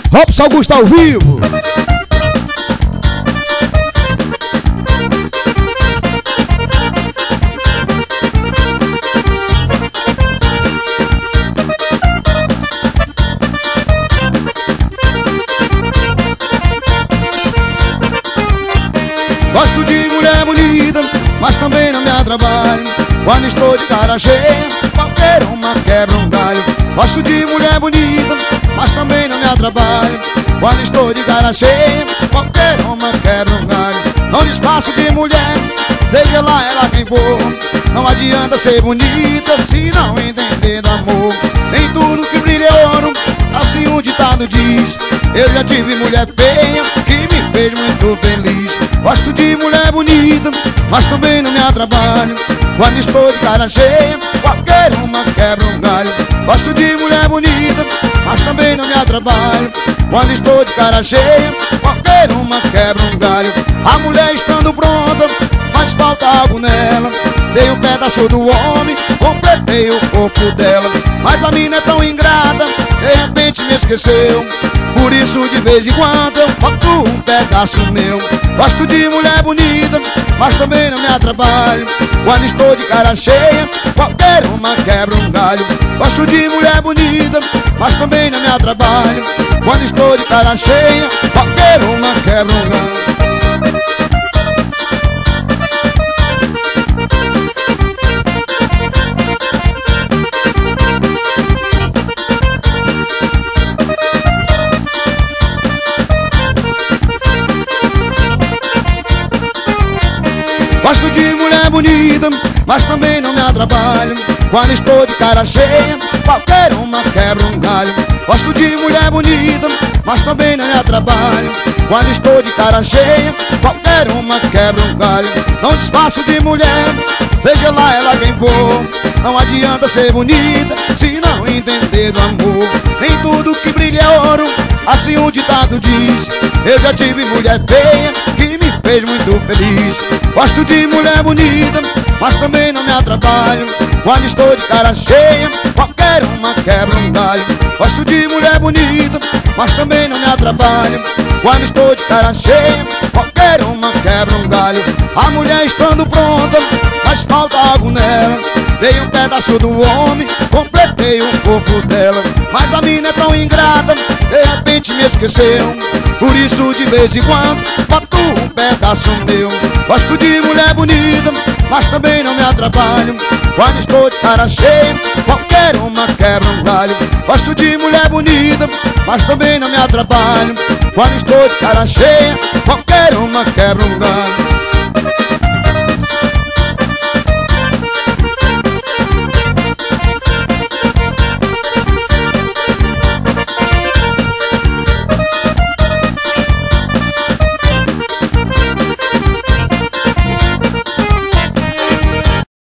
Robson Augusto ao vivo. Gosto de mulher bonita, mas também não me atrapalho. Quando estou de cara cheia, qualquer uma quebra um galho. Gosto de mulher bonita, mas também não me atrapalho. Quando estou de cara cheia, qualquer uma quebra um galho. Não despaço de mulher, seja lá ela quem for. Não adianta ser bonita se não entender do amor. Nem tudo que brilha é ouro, assim um ditado diz. Eu já tive mulher feia que me fez muito feliz. Gosto de mulher bonita, mas também não me atrapalho. Quando estou de cara cheia, qualquer uma quebra um galho. Gosto de mulher bonita, mas também não me atrapalho. Quando estou de cara cheia, qualquer uma quebra um galho. A mulher estando pronta, mas falta algo nela. Dei um pedaço do homem, completei o corpo dela. Mas a mina é tão ingrata, de repente me esqueceu. Por isso de vez em quando eu boto um pedaço meu. Gosto de mulher bonita, mas também não me atrapalho. Quando estou de cara cheia, qualquer uma quebra um galho. Gosto de mulher bonita, mas também não me atrapalho. Quando estou de cara cheia, qualquer uma quebra um galho. Gosto de mulher bonita, mas também não me atrapalho. Quando estou de cara cheia, qualquer uma quebra um galho. Gosto de mulher bonita, mas também não me atrapalho. Quando estou de cara cheia, qualquer uma quebra um galho. Não desfaço de mulher, seja lá ela quem for. Não adianta ser bonita se não entender do amor. Nem tudo que brilha é ouro, assim um ditado diz. Eu já tive mulher feia que me fez muito feliz. Gosto de mulher bonita, mas também não me atrapalho. Quando estou de cara cheia, qualquer uma quebra um galho. Gosto de mulher bonita, mas também não me atrapalho. Quando estou de cara cheia, qualquer uma quebra um galho. A mulher estando pronta, mas falta algo nela. Dei um pedaço do homem, completei o corpo dela. Mas a mina é tão ingrata, de repente me esqueceu. Por isso de vez em quando boto um pedaço meu. Gosto de mulher bonita, mas também não me atrapalho. Quando estou de cara cheia, qualquer uma quebra um galho. Gosto de mulher bonita, mas também não me atrapalho. Quando estou de cara cheia, qualquer uma quebra um galho.